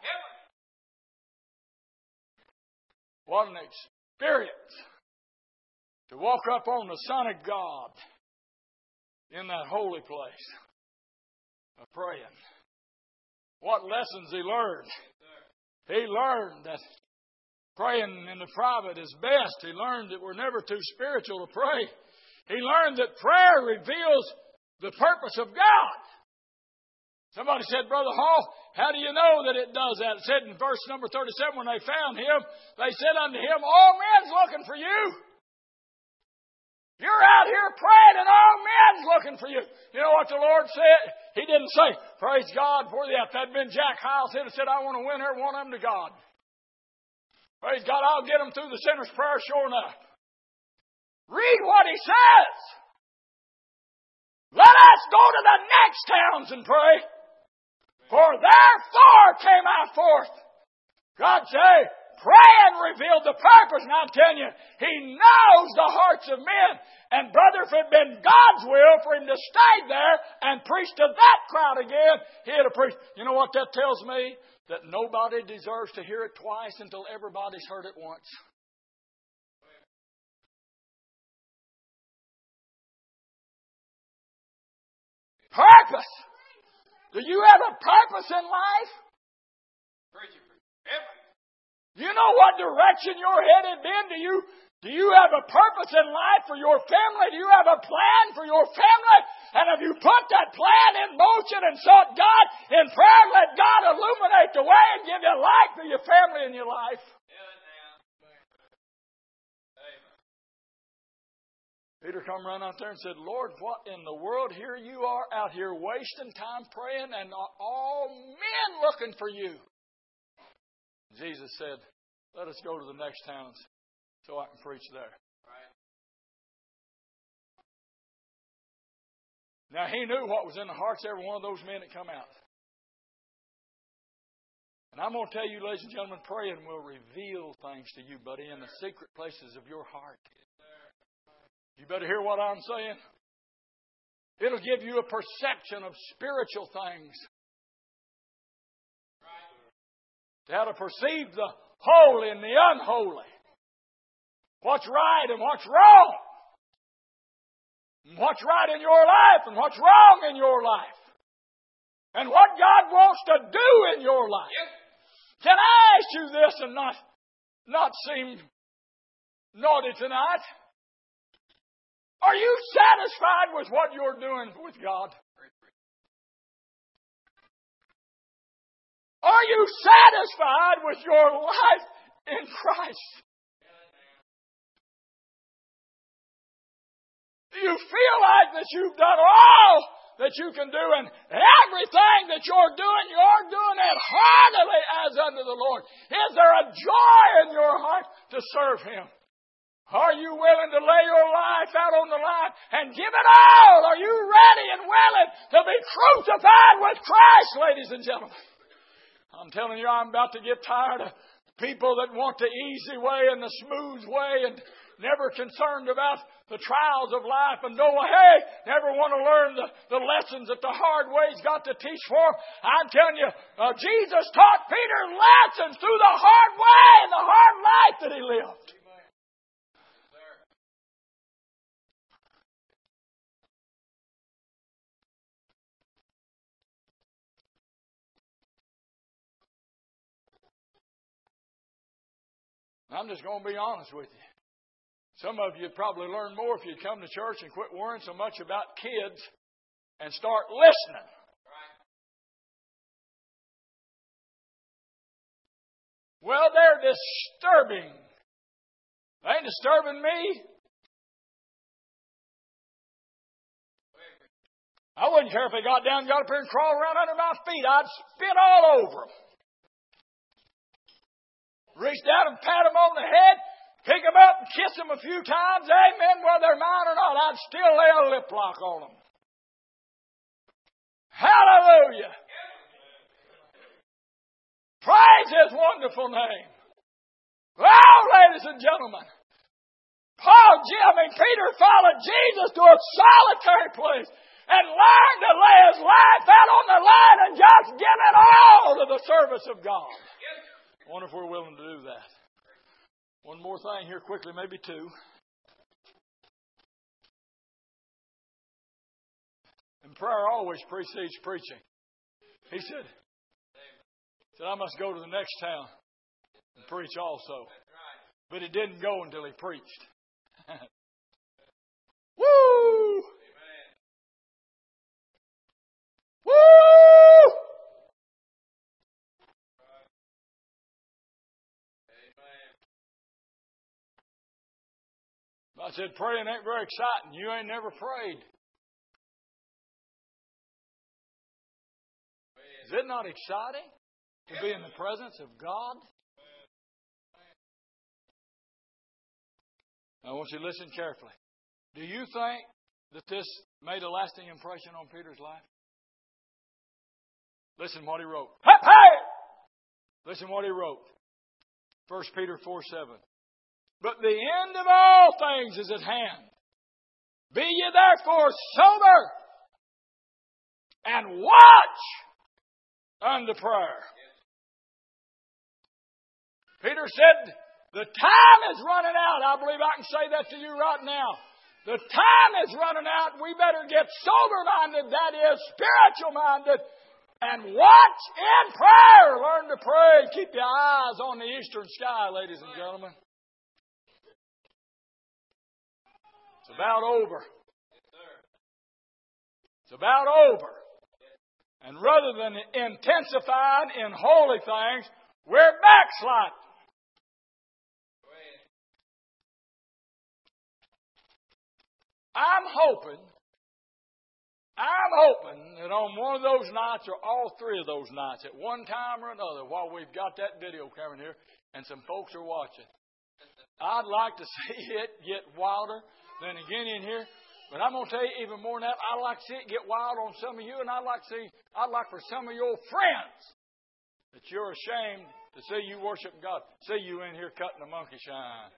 A: What an experience to walk up on the Son of God in that holy place of praying. What lessons he learned. He learned that praying in the private is best. He learned that we're never too spiritual to pray. He learned that prayer reveals the purpose of God. Somebody said, "Brother Hall, how do you know that it does that?" It said in verse number thirty-seven, when they found him, they said unto him, "All men's looking for you. You're out here praying and all men's looking for you." You know what the Lord said? He didn't say, "Praise God for you." If that had been Jack Hyles, he'd have said, "I want to win every one of them to God. Praise God, I'll get them through the sinner's prayer sure enough." Read what he says. Let us go to the next towns and pray. For therefore came I forth. God say, pray and reveal the purpose. And I'm telling you, He knows the hearts of men. And brother, if it had been God's will for Him to stay there and preach to that crowd again, He'd have preached. You know what that tells me? That nobody deserves to hear it twice until everybody's heard it once. Purpose. Do you have a purpose in life? You know what direction you're headed in? Do you, do you have a purpose in life for your family? Do you have a plan for your family? And if you put that plan in motion and sought God in prayer, let God illuminate the way and give you light for your family and your life. Peter come run out there and said, Lord, what in the world? Here you are out here wasting time praying and all men looking for you. Jesus said, let us go to the next towns so I can preach there. Right. Now he knew what was in the hearts of every one of those men that come out. And I'm going to tell you, ladies and gentlemen, praying will reveal things to you, buddy, in the secret places of your heart. You better hear what I'm saying. It'll give you a perception of spiritual things. To how to perceive the holy and the unholy. What's right and what's wrong. And what's right in your life and what's wrong in your life. And what God wants to do in your life. Can I ask you this and not, not seem naughty tonight? Are you satisfied with what you're doing with God? Are you satisfied with your life in Christ? Do you feel like that you've done all that you can do and everything that you're doing, you're doing it heartily as unto the Lord? Is there a joy in your heart to serve Him? Are you willing to lay your life out on the line and give it all? Are you ready and willing to be crucified with Christ, ladies and gentlemen? I'm telling you, I'm about to get tired of people that want the easy way and the smooth way and never concerned about the trials of life and no hey, never want to learn the, the lessons that the hard way's got to teach for them. I'm telling you, uh, Jesus taught Peter lessons through the hard way and the hard life that he lived. I'm just going to be honest with you. Some of you would probably learn more if you'd come to church and quit worrying so much about kids and start listening. Well, they're disturbing. They ain't disturbing me. I wouldn't care if they got down and got up here and crawled around under my feet. I'd spit all over them. Reach down and pat them on the head, pick them up and kiss them a few times. Amen. Whether they're mine or not, I'd still lay a lip lock on them. Hallelujah. Praise His wonderful name. Well, ladies and gentlemen, Paul, I mean, Peter followed Jesus to a solitary place and learned to lay his life out on the line and just give it all to the service of God. I wonder if we're willing to do that. One more thing here quickly, maybe two. And prayer always precedes preaching. He said, said, I must go to the next town and preach also. But he didn't go until he preached. Woo! Woo! I said, praying ain't very exciting. You ain't never prayed. Is it not exciting to be in the presence of God? I want you to listen carefully. Do you think that this made a lasting impression on Peter's life? Listen what he wrote. Hey, hey! Listen what he wrote. First Peter four seven. But the end of all things is at hand. Be ye therefore sober and watch unto prayer. Peter said, the time is running out. I believe I can say that to you right now. The time is running out. We better get sober-minded, that is, spiritual-minded, and watch in prayer. Learn to pray. Keep your eyes on the eastern sky, ladies and gentlemen. It's about over. It's about over. And rather than intensifying in holy things, we're backsliding. I'm hoping, I'm hoping that on one of those nights or all three of those nights at one time or another, while we've got that video camera here and some folks are watching, I'd like to see it get wilder than again in here. But I'm going to tell you even more than that, I'd like to see it get wild on some of you, and I'd like to see, I'd like for some of your friends that you're ashamed to see you worship God, see you in here cutting the monkey shine.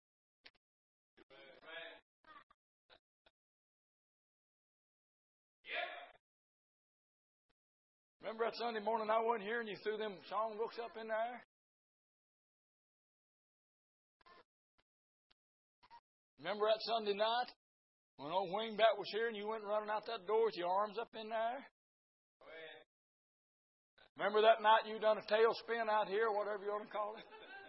A: Remember that Sunday morning I wasn't here and you threw them songbooks up in there? Remember that Sunday night when old Wingbat was here and you went running out that door with your arms up in there? Remember that night you done a tailspin out here, whatever you want to call it?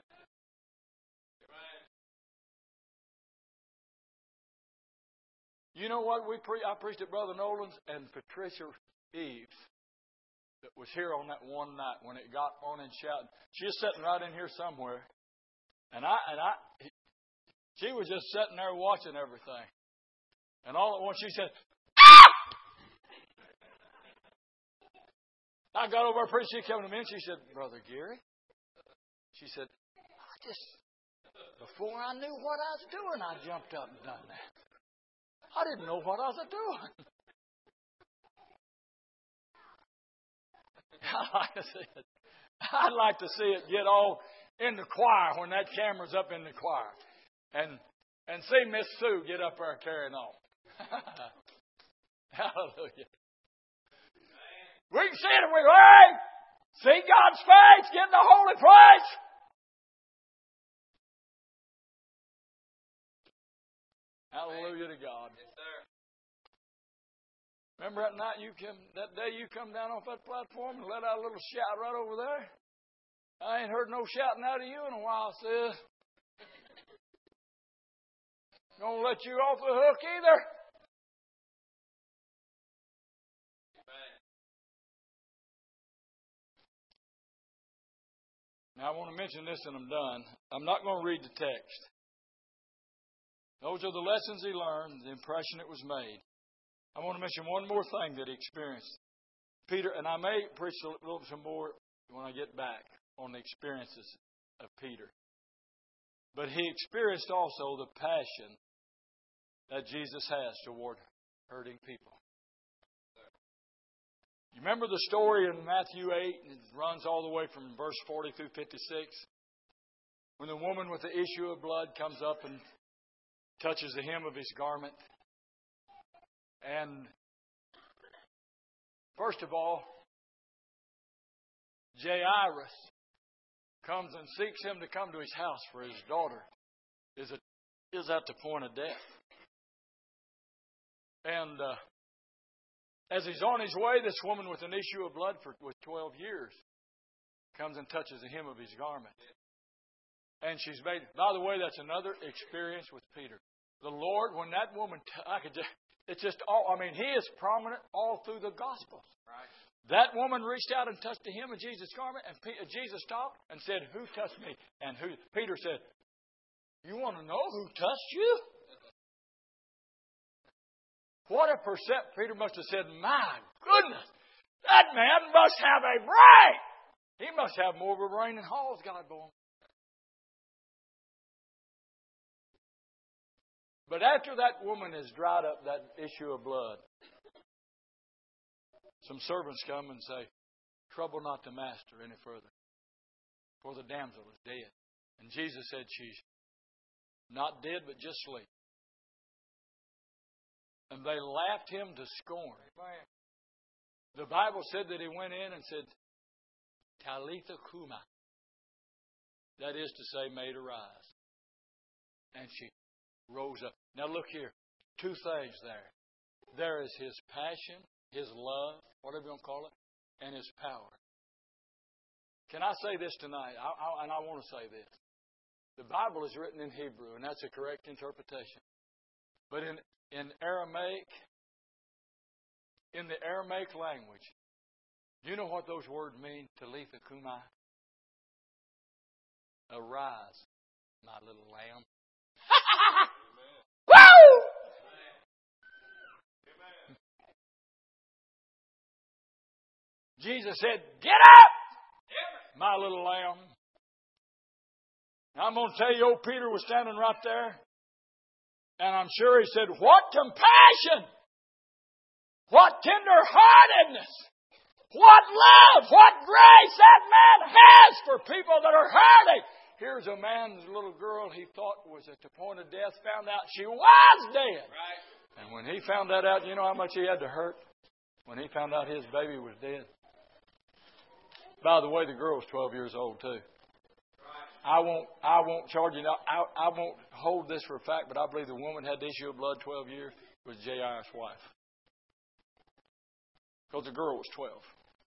A: You know what? We pre- I preached at Brother Nolan's and Patricia Eves that was here on that one night when it got on and shouting. She was sitting right in here somewhere. And I and I she was just sitting there watching everything. And all at once she said, ah! I got over her pretty she came to me and she said, Brother Gary, she said, I just before I knew what I was doing, I jumped up and done that. I didn't know what I was doing. I'd like to see it. I'd like to see it get all in the choir when that camera's up in the choir. And and see Miss Sue get up there carrying on. Hallelujah. We can see it if we hey, see God's face, get in the holy place. Hallelujah to God. Remember that night you come, that day you come down off that platform and let out a little shout right over there? I ain't heard no shouting out of you in a while, sis. Don't let you off the hook either. Now I want to mention this and I'm done. I'm not going to read the text. Those are the lessons he learned, the impression that was made. I want to mention one more thing that he experienced. Peter, and I may preach a little bit more when I get back on the experiences of Peter. But he experienced also the passion that Jesus has toward hurting people. You remember the story in Matthew eight? It runs all the way from verse forty through fifty-six. When the woman with the issue of blood comes up and touches the hem of his garment. And first of all, Jairus comes and seeks him to come to his house for his daughter is, a, is at the point of death. And uh, as he's on his way, this woman with an issue of blood for with twelve years comes and touches the hem of his garment. And she's made, by the way, that's another experience with Peter. The Lord, when that woman, I could just, it's just all, I mean, he is prominent all through the Gospels. Right. That woman reached out and touched the hem of Jesus' garment, and P- Jesus stopped and said, who touched me? And who? Peter said, you want to know who touched you? What a percent. Peter must have said, my goodness, that man must have a brain. He must have more of a brain than Hall's God born. But after that woman has dried up that issue of blood, some servants come and say, trouble not the master any further, for the damsel is dead. And Jesus said, she's not dead, but just asleep. And they laughed him to scorn. The Bible said that he went in and said, Talitha Kuma. That is to say, made arise. And she rose up. Now look here. Two things there. There is His passion, His love, whatever you want to call it, and His power. Can I say this tonight? I, I, and I want to say this. The Bible is written in Hebrew, and that's a correct interpretation. But in, in Aramaic, in the Aramaic language, do you know what those words mean? Talitha Kumai. Arise, my little lamb. Woo! Jesus said, get up, my little lamb. Now I'm going to tell you, old Peter was standing right there. And I'm sure he said, what compassion! What tender-heartedness! What love! What grace that man has for people that are hurting! Here's a man, this little girl he thought was at the point of death, found out she was dead. Right. And when he found that out, you know how much he had to hurt? When he found out his baby was dead. By the way, the girl was twelve years old too. I won't I won't charge you. I, I won't hold this for a fact, but I believe the woman had the issue of blood twelve years was Jairus' wife. Because the girl was twelve.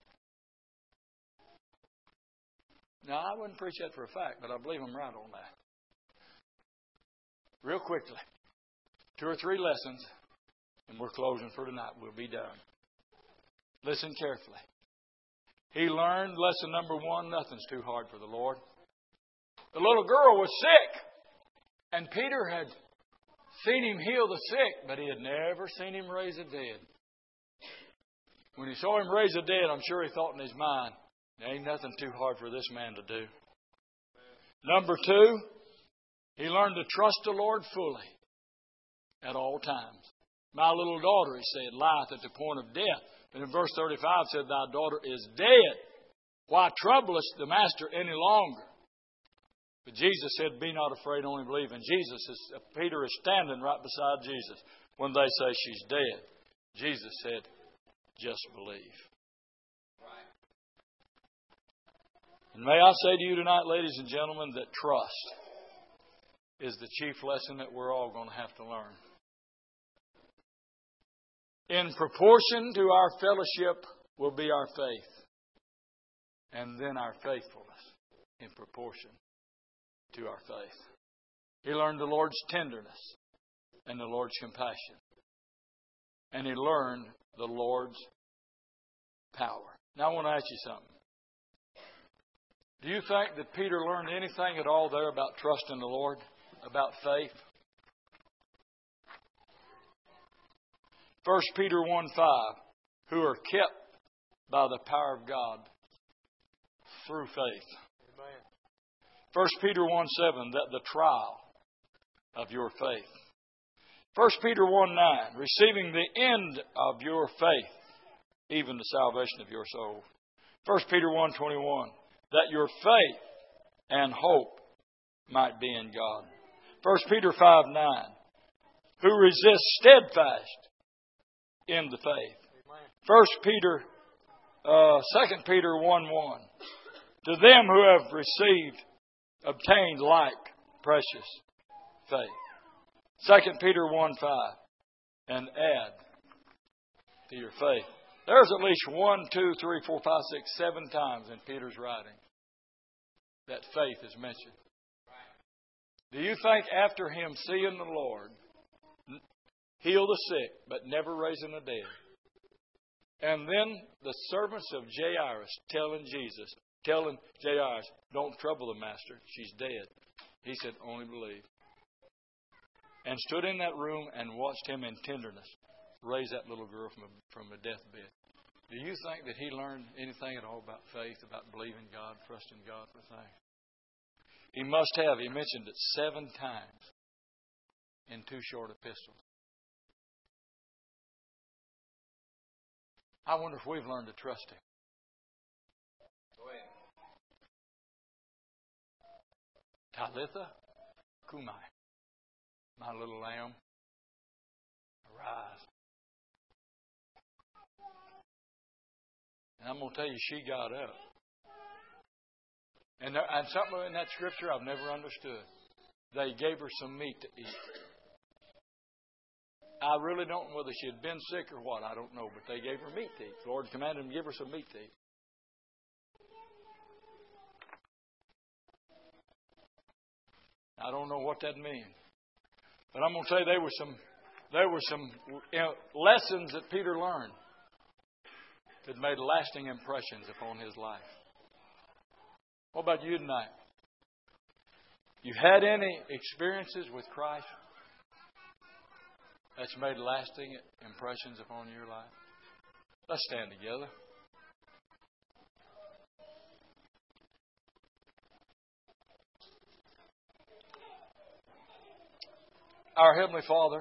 A: Now, I wouldn't preach that for a fact, but I believe I'm right on that. Real quickly. Two or three lessons, and we're closing for tonight. We'll be done. Listen carefully. He learned lesson number one, nothing's too hard for the Lord. The little girl was sick, and Peter had seen him heal the sick, but he had never seen him raise the dead. When he saw him raise the dead, I'm sure he thought in his mind, there ain't nothing too hard for this man to do. Number two, he learned to trust the Lord fully at all times. My little daughter, he said, lieth at the point of death. And in verse thirty-five said, thy daughter is dead. Why troublest the master any longer? But Jesus said, be not afraid, only believe. And Jesus is, Peter is standing right beside Jesus when they say she's dead. Jesus said, just believe. And may I say to you tonight, ladies and gentlemen, that trust is the chief lesson that we're all going to have to learn. In proportion to our fellowship will be our faith. And then our faithfulness in proportion to our faith. He learned the Lord's tenderness and the Lord's compassion. And he learned the Lord's power. Now I want to ask you something. Do you think that Peter learned anything at all there about trusting the Lord, about faith? First Peter one five, who are kept by the power of God through faith. Amen. First Peter one seven, that the trial of your faith. First Peter one nine, receiving the end of your faith, even the salvation of your soul. First Peter one twenty-one, that your faith and hope might be in God. First Peter five nine, who resist steadfast in the faith. First Peter, uh, Second Peter one one, to them who have received, obtained like precious faith. Second Peter one five, and add to your faith. There's at least one, two, three, four, five, six, seven times in Peter's writing that faith is mentioned. Do you think after him seeing the Lord heal the sick, but never raising the dead, and then the servants of Jairus telling Jesus, telling Jairus, don't trouble the master, she's dead. He said, only believe. And stood in that room and watched him in tenderness raise that little girl from a, from a deathbed. Do you think that he learned anything at all about faith, about believing God, trusting God for things? He must have. He mentioned it seven times in two short epistles. I wonder if we've learned to trust Him. Talitha Kumai, my little lamb, arise. And I'm going to tell you, she got up. And, there, and something in that scripture I've never understood. They gave her some meat to eat. I really don't know whether she had been sick or what. I don't know. But they gave her meat to eat. The Lord commanded them to give her some meat to eat. I don't know what that means. But I'm going to say there were some, there were some you know, lessons that Peter learned that made lasting impressions upon his life. What about you tonight? You had any experiences with Christ that's made lasting impressions upon your life? Let's stand together. Our Heavenly Father,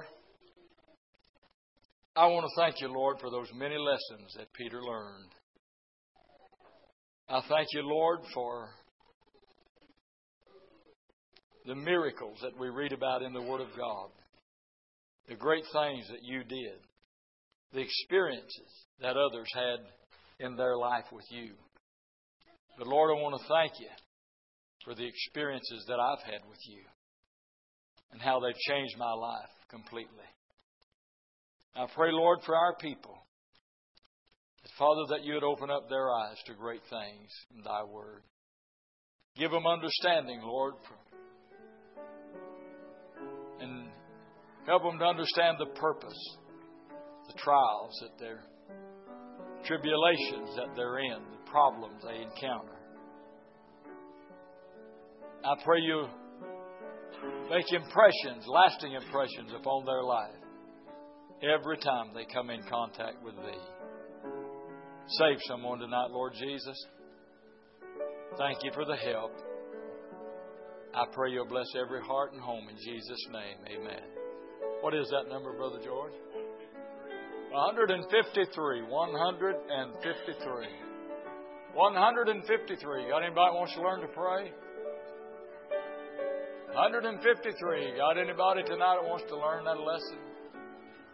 A: I want to thank you, Lord, for those many lessons that Peter learned. I thank you, Lord, for the miracles that we read about in the Word of God, the great things that you did, the experiences that others had in their life with you. But Lord, I want to thank you for the experiences that I've had with you and how they've changed my life completely. I pray, Lord, for our people, that, Father, that you would open up their eyes to great things in thy word. Give them understanding, Lord, and help them to understand the purpose, the trials that they're, tribulations that they're in, the problems they encounter. I pray you make impressions, lasting impressions upon their life every time they come in contact with Thee. Save someone tonight, Lord Jesus. Thank you for the help. I pray you'll bless every heart and home in Jesus' name. Amen. What is that number, Brother George? one fifty-three. one fifty-three. one fifty-three. Got anybody who wants to learn to pray? one fifty-three. Got anybody tonight that wants to learn that lesson?